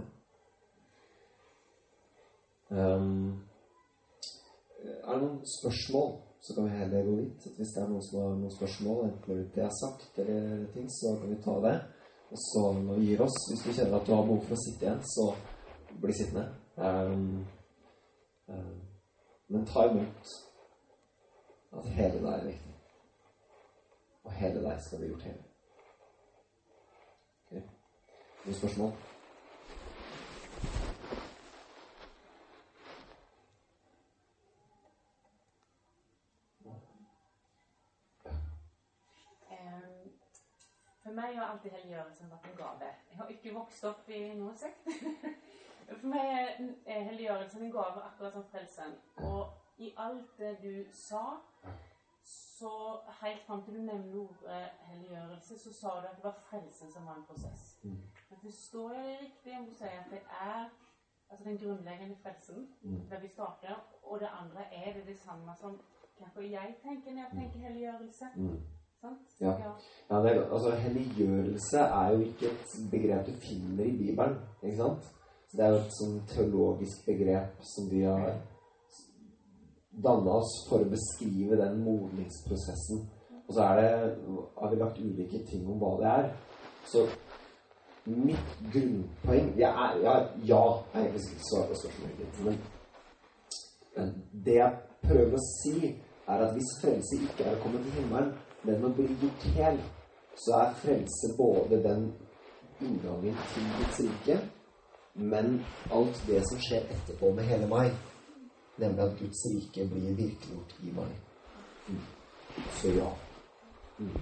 Um, er det noen spørsmål, så kan vi heller gå litt. Hvis det er noen som har noen spørsmål, enten med det jeg har sagt eller ting, så kan vi ta det. Og så når vi gir oss, hvis du kjenner at du har behov for å sitte igjen, så bli sittende. Um, um, men ta imot at hele deg er viktig. Og hele deg skal bli gjort hele. Ok? Noen spørsmål? For meg har alltid helliggjørelsen vært en gave. Jeg har ikke vokst opp i noen sekt. For meg er helliggjørelsen en gave akkurat som frelsen. Og i alt det du sa, så helt frem til du nevner ordet helliggjørelse, så sa du at det var frelsen som var en prosess. Men forstår jeg det riktig om du sier at det er altså den grunnleggende frelsen, der vi starter, og det andre er det det samme som kanskje jeg tenker når jeg tenker helliggjørelse. Ja, ja det, altså helliggjørelse er jo ikke et begrep du finner i Bibelen, ikke sant? Så det er jo et sånn teologisk begrep som vi har dannet oss for å beskrive den modningsprosessen. Og så er det, har vi lagt ulike ting om hva det er. Så mitt grunnpoeng, ja, ja, ja jeg har egentlig ikke svart på spørsmålet, men det jeg prøver å si er at hvis frelse ikke er kommet til himmelen, men å bli gjort hel, så er frelse både den inngangen til Guds rike, men alt det som skjer etterpå med hele meg, nemlig at Guds rike blir virkeliggjort i meg. Mm. Så ja. Mm.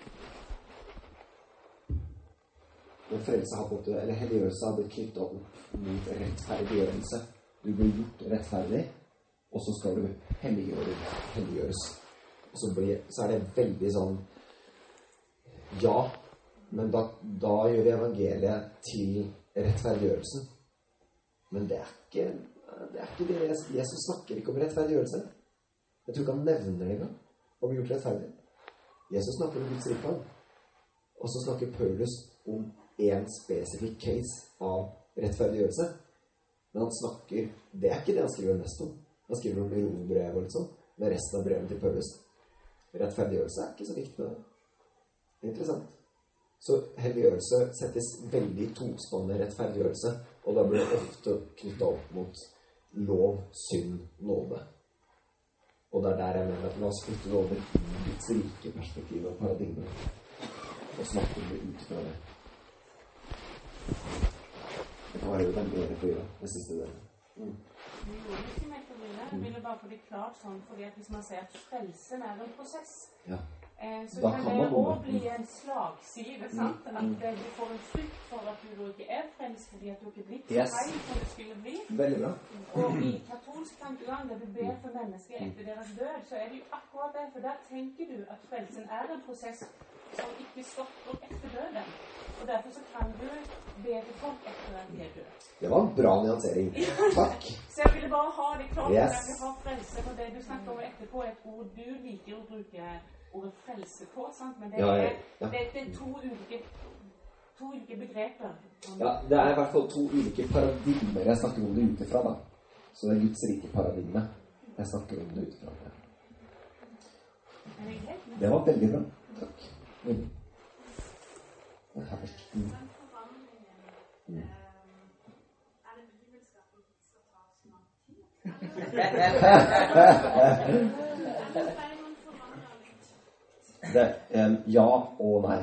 Men frelse har fått, eller helliggjørelse har blitt knyttet opp mot rettferdiggjørelse. Du blir gjort rettferdig, og så skal du helliggjøre, helliggjøres. Og så, blir, så er det veldig sånn, ja, men da, da gjør evangeliet til rettferdiggjørelsen. Men det er ikke det. Er ikke det. Jesus snakker ikke om rettferdiggjørelse. Jeg tror ikke han nevner det engang, om å gjort rettferdig. Jesus snakker om Guds rike, og så snakker Paulus om en spesifikk case av rettferdiggjørelse. Men han snakker, det er ikke det han skriver mest om. Han skriver om rombrev og litt sånn, med resten av brevet til Paulus. Rettferdiggjørelse er ikke så viktig med det. Det er interessant. Så helliggjørelse settes veldig tospannet rettferdiggjørelse, og da blir det ofte knyttet opp mot lov, synd, nåde. Og det er der jeg mener at la oss flytte det over i Guds rike perspektiv og paradigme, og snakke det ut fra det. Det kan være jo den bedre for å gjøre det siste delen. Mm. Vi gjorde ikke mer for det. Jeg ville bare få det klart sånn, fordi at hvis man ser at frelsen er en prosess, ja. eh, så Da kan kan det man også bomme. bli en slagside, sant? At eh, du får en frykt for at du ikke er frelst, fordi at du ikke blir så Yes. feil som du skulle bli. Veldig bra. Og i katolsk tankegang, der du ber for mennesker etter deres død, så er det jo akkurat det, for der tenker du at frelsen er en prosess som ikke stopper etter døden. Og derfor så kan du be til folk etter at de er død. Det var en bra nyansering. Takk. Så jeg ville bare ha det klart, Yes. at vi har frelse, for det du snakker om etterpå er et ord du liker å bruke ordet frelse på, sant? Men det Ja, er, ja, ja. det, det er to ulike, to ulike begreper. Ja, det er i hvert fall to ulike paradigmer jeg snakker om det utifra, da. Så det er Guds rike paradigme jeg snakker om det utifra. Ja. Er det greit? Det var veldig bra. Takk. Mm. Her først. Mm. Den forvandlingen, Mm. eh, er det bibelsk at den skal ta så lang tid? Eller pleier man å forvandle litt? Det, em, ja og nei.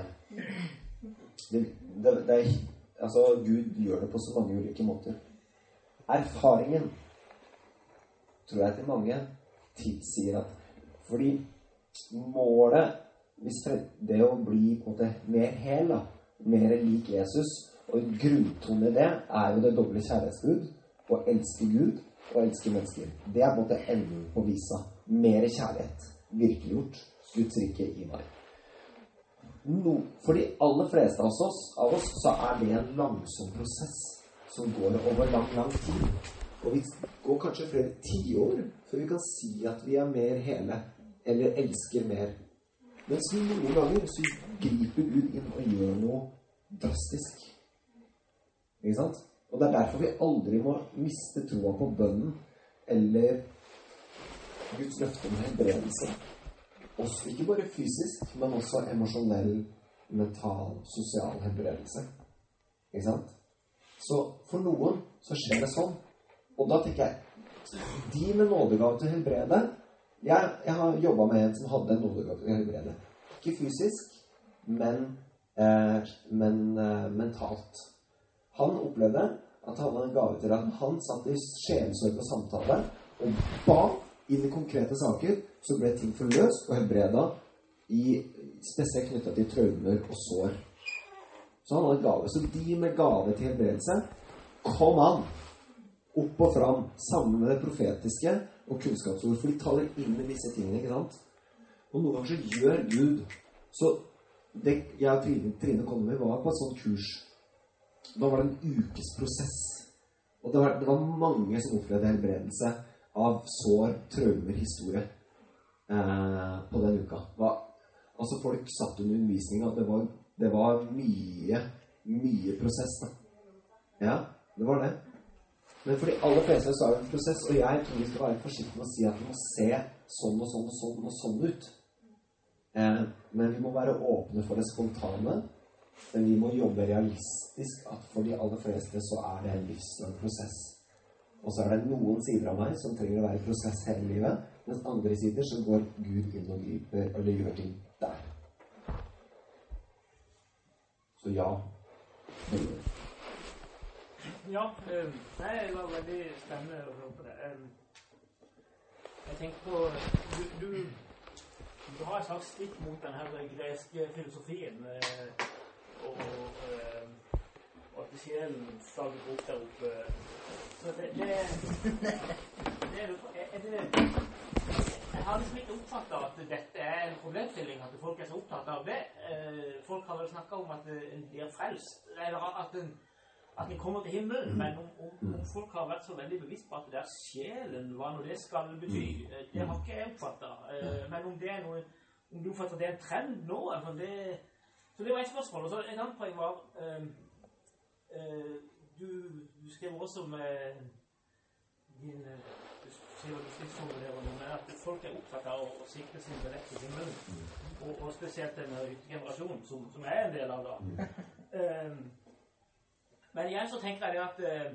Det, det, det er, altså, Gud gjør det på så mange ulike måter. Erfaringen, tror jeg til mange, tilsier at fordi målet, hvis det å bli på en måte mer hel, da, mer lik Jesus, og grunntonen i det er jo det doble kjærlighetsbud, å elske Gud og elske mennesker. Det er på en måte enden på visa. Mer kjærlighet, virkeliggjort, Guds rike i meg. No, for de aller fleste av oss, av oss så er det en langsom prosess som går over lang, lang tid. Og vi går kanskje flere tiår før vi kan si at vi er mer hele, eller elsker mer. Mens noen ganger så griper Gud inn og gjør noe drastisk. Ikke sant? Og det er derfor vi aldri må miste troa på bønnen eller Guds løfte om helbredelse. Også, ikke bare fysisk, men også emosjonell, mental, sosial helbredelse. Ikke sant? Så for noen så skjer det sånn. Og da tenker jeg, de med nådegave til helbrede, jeg, jeg har jobbet med en som hadde en nådegave til helbrede. Ikke fysisk, men, eh, men eh, mentalt. Han opplevde at han hadde en gave til at han satt i sjelesorg og samtale, og ba inn i konkrete saker, så ble ting forløst og helbreda, i, spesielt knyttet til traumer og sår. Så han hadde gave. Så de med gave til helbredelse, kom an! Opp og fram, sammen med det profetiske og kunnskapsord, for de taler inn i disse tingene, ikke sant? Og noen ganger så gjør Gud. Så det, jeg og Trine, Trine kom med var på et sånt kurs. Da var det en ukes prosess. Og det var, det var mange som opplevde helbredelse av sår, traumer, historie eh, på den uka. Var, altså folk satt under undervisningen at det var, det var mye, mye prosess da. Ja, det var det. Men for de aller fleste så er det en prosess, og jeg tror vi skal være forsiktige med å si at vi må se sånn og sånn og sånn og sånn ut. Eh, men vi må være åpne for det spontane, men vi må jobbe realistisk at for de aller fleste så er det en livslang prosess. Og så er det noen sider av meg som trenger å være i prosess hele livet, mens andre sider så går Gud inn og griper, eller gjør ting der. Så ja. Ja, um, nei, det var veldig spennende å høre på det. Um, jeg tenker på, du, du, du har et slags stikk mot den her greske filosofien, uh, og, uh, og at sjelen slager opp der oppe. Så det, det, det, det er det, jeg har liksom ikke oppfattet at dette er en problemstilling, at folk er så opptatt av det. Uh, folk har vel snakket om at en blir frelst, eller at en at vi kommer til himmelen, men om, om, om folk har vært så veldig bevisst på at det er sjelen, hva nå det skal bety, det har ikke jeg oppfattet. Men om det er noe, om du oppfatter det er en trend nå, altså det, så det var et spørsmål. Og så et annet poeng var, uh, uh, du, du skrev også med din, du skrev du skrev sånn det var noe med at folk er opptatt av å sikre sin billett til himmelen, og, og spesielt den generasjonen som, som er en del av det. Uh, Men igjen så tenker jeg det at eh,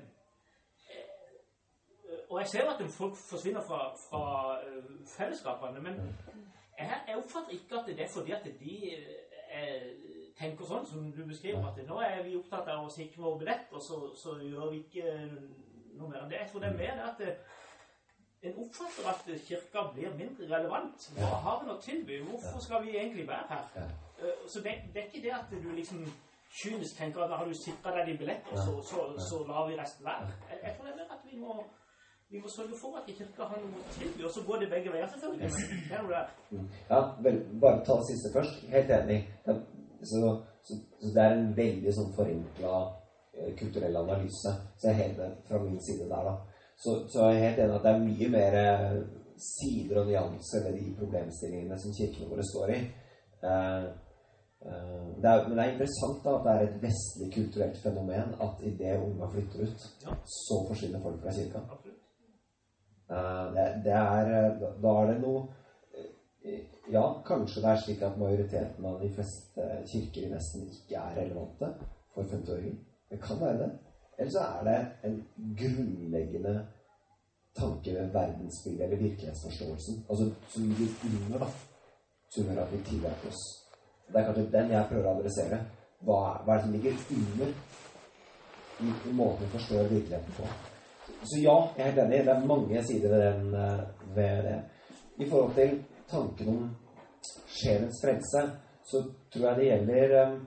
og jeg ser jo at folk forsvinner fra, fra uh, fellesskapene, men jeg, jeg oppfatter ikke at det er fordi at de eh, tenker sånn som du beskriver, at nå er vi opptatt av å sikre vår billett, og så, så gjør vi ikke noe mer enn det. Jeg tror det er mer at eh, en oppfatter at kirka blir mindre relevant. Hva har vi nå tilby? Hvorfor skal vi egentlig være her? Uh, så det, det er ikke det at du liksom kynisk tenker at da har du sikret deg din billett, og så, så, så lar vi resten være. Jeg, jeg tror det er at vi må, vi må sørge for at kirka har noe tilby, og så går det begge veier selvfølgelig. Det er noe der. Ja, vel, bare ta det siste først. Helt enig. Ja, så, så, så det er en veldig sånn forenklet eh, kulturell analyse. Så jeg er helt enig fra min side der da. Så, så jeg er helt enig at det er mye mer eh, sider og nyanser ved de problemstillingene som kirkene våre står i. Eh, Det er, men det er interessant da, at det er et vestlig kulturelt fenomen at i det unge flytter ut, ja. Så forsvinner folk fra kirka. Uh, det, det er, da, da er det noe, ja, kanskje det er slik at majoriteten av de fleste kirker i Vesten ikke er relevante for femtiåringer. Det kan være det. Eller så er det en grunnleggende tanke ved verdensbildet eller virkelighetsforståelsen, altså som ligger under da, som gjør at vi tilhører oss. Det er kanskje den jeg prøver å adressere. Hva er, hva er det som ligger under i, i måten vi forstår virkeligheten på? Så, så ja, jeg er helt enig. Det er mange sider ved, den, ved det. I forhold til tanken om sjelens frelse, så tror jeg det gjelder um,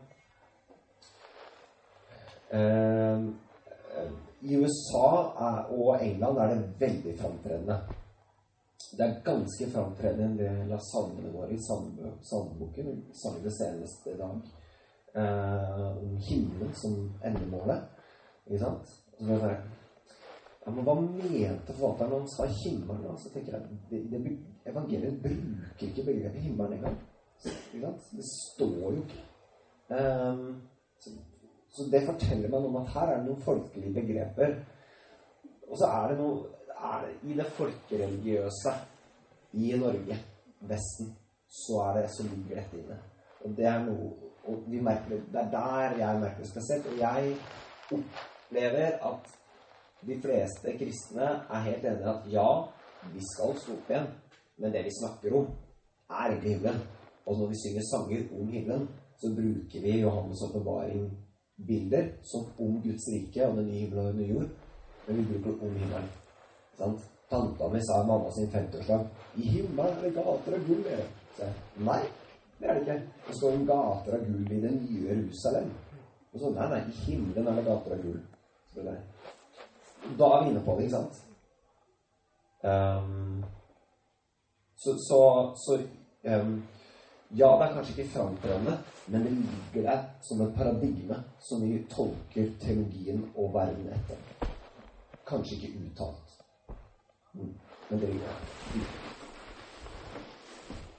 um, i U S A er, og England er det veldig framtredende. Det er ganske framtredende en del av salmene våre i salmeboken. Vi sang det seneste dag eh, om himmelen som endemålet. Ikke sant? Så det er, ja, men hva mente forfatteren når han sa himmelen? Så tenker jeg, det, det, evangeliet bruker ikke begrepet himmelen engang. Ikke sant? Det står jo ikke. Um, så, så det forteller meg om at her er det noen folkelige begreper. Og så er det noe er det, i det folkereligiøse i Norge, Vesten, så er det så ligger dette inne. Og det er noe, og vi merker, det er der jeg merker det spesielt, og jeg opplever at de fleste kristne er helt enige at ja, vi skal stå opp igjen, men det vi snakker om er ikke himmelen. Og når vi synger sanger om himmelen, så bruker vi Johannes åpenbaring bilder som om Guds rike og den nye himmel og den nye jord, men vi bruker om himmelen. Sant? Tanta mi sa mamma sin femtiårsdag, i himmelen er det gater av gull. Så jeg, nei, det er det ikke. Det står en gater av gull i det nye Jerusalem. Og så, nei, nei, i himmelen er det gater av gull. Så det, da er vi inne på det, ikke sant? Um, så, så, så um, ja, det er kanskje ikke framtredende, men det ligger der som et paradigme som vi tolker teologien og verden etter. Kanskje ikke uttalt. Mm. Men det ligger der.